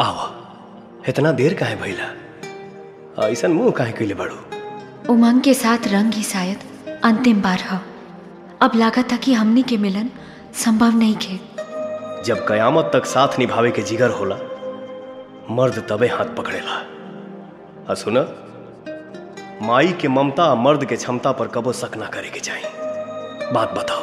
आवा, इतना देर काहे भइला? ऐसन मुंह काहे कइले बाड़ू? उमंग के साथ रंग ही शायद अंतिम बार है। अब लागत था कि हमनी के मिलन संभव नहीं खे। जब कयामत तक साथ निभावे के जिगर होला, मर्द तबे हाथ पकड़ेला। आ सुना, माई के ममता मर्द के क्षमता पर कबो शक ना करे के चाहिए। बात बताओ।